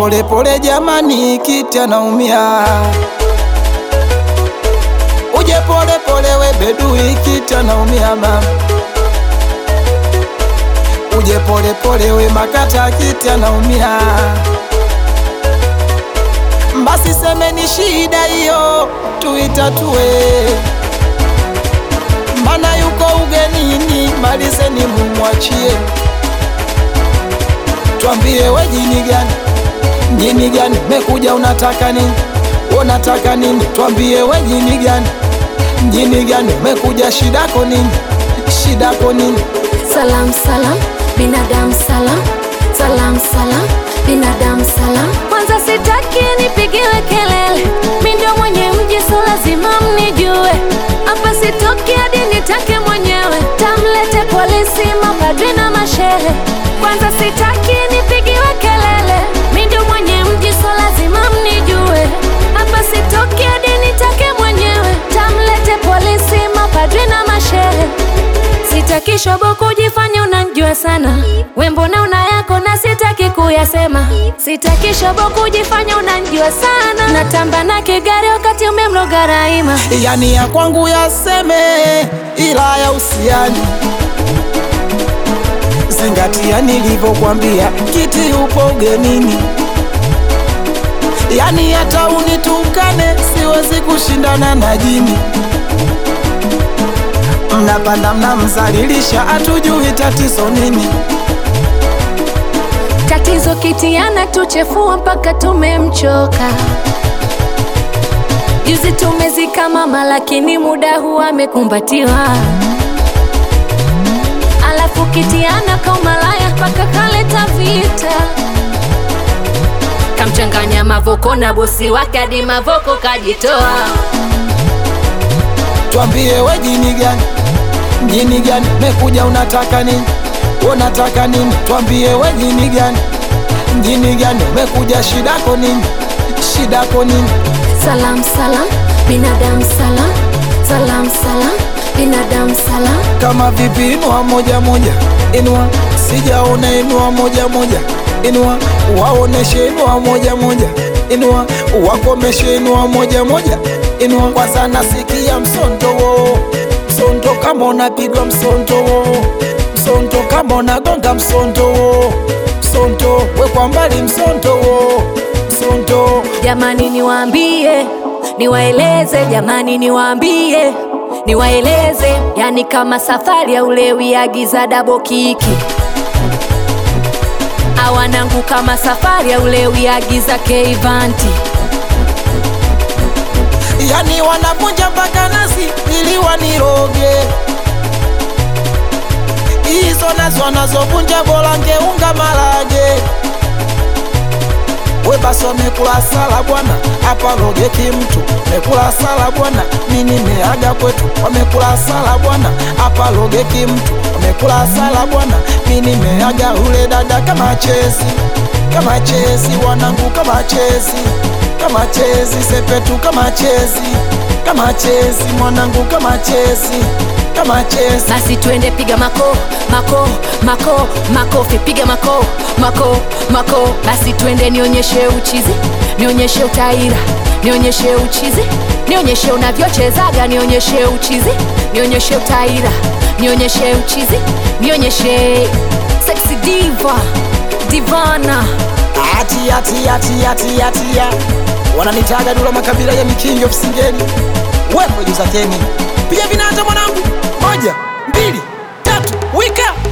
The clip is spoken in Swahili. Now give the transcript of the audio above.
pole pole jamani, kiti anaumia. Uje pole pole we bedui, kiti anaumia mama. Uje pole pole we makata, kiti anaumia. Basi semeni shida hiyo tuitatue, mana yuko ugenini, malizeni mumwachie. Tuambie we jini gani, jini gani mekuja, unataka nini, unataka nini? Tuambie we jini gani, jini gani mekuja, shidako nini, shidako nini? Salam salam binadamu salam, salam salam binadamu salam. Kwanza sitaki nipigiwe kelele, mimi ndio mwenye mji so lazima mnijue. Hapa sitoki hadi nitake mwenyewe, tamlete polisi, mapadri na mashehe. Kwanza sitaki nipigiwe kelele, mimi ndio mwenye mji so lazima mnijue. Hapa sitoki hadi nitake mwenyewe, tamlete polisi, mapadri na mashehe. Sitaki shobo kujifanya unanijua sana, we mbona una yako na sitaki kuyasema. Sitaki shobo kujifanya unanijua sana, natamba na kigari wakati umemloga Raima. Yani ya kwangu yaseme, ila ya usiani zingatia nilivyokuambia, kiti upo ugenini. Yani hata unitukane siwezi kushindana na jini. Mnapanda mnamzalilisha, atujui tatizo nini. Tatizo kiti anatuchefua mpaka tumemchoka. Juzi tumezika mama, lakini muda huu amekumbatiwa. Alafu kiti anakaumalaya mpaka kaleta vita, kamchanganya Mavoko na bosi wake hadi Mavoko kajitoa. Tuambie we jini gani, jini gani mekuja, unataka nini, unataka nini? Tuambie we jini gani, jini gani mekuja, shidako nini, shidako nini? Salam salam binadamu salam, salam salam binadamu salam. Kama vipi, inua moja moja, inua, sijaona inua moja moja, inua, waoneshe inua moja moja, inua, wakomeshe inua moja moja, inua. Kwa sana sikia msonto wo, msonto kama unapigwa msonto wo, msonto kama unagonga msonto wo, msonto we kwa mbali msonto wo, msonto. Jamani niwaambie, niwaeleze, jamani niwaambie, niwaeleze. Yani kama safari ya ulewi, agiza double kiki. Awanangu kama safari ya ulewi, agiza K-Vanti. Yani wanavunja mpaka nasi ili waniroge, hizo nazo wanazovunja bora ngeunga marage. We basi wamekula sala bwana, hapa rogeki mtu. Mekula sala bwana, mimi nimeaga kwetu. Wamekula sala bwana, hapa rogeki mtu. Wamekula sala bwana, mimi nimeaga. Ule dada kama chezi, kama chezi wanangu, kama chezi, kama chezi sepetu, kama chezi, kama chezi mwanangu, kama chezi, kama chezi. Basi twende piga mako, mako, mako, makofi, piga mako, mako, mako. Basi twende nionyeshe uchizi, nionyeshe utaira, nionyeshe uchizi, nionyeshe unavyochezaga, nionyeshe uchizi, nionyeshe utaira, nionyeshe uchizi, nionyeshe sexy diva, divana. Ati wananitaga Dula Makabila ya King of Singeli. Wewe producer Kenny, pia vinata mwanangu, 1 2 3 wika.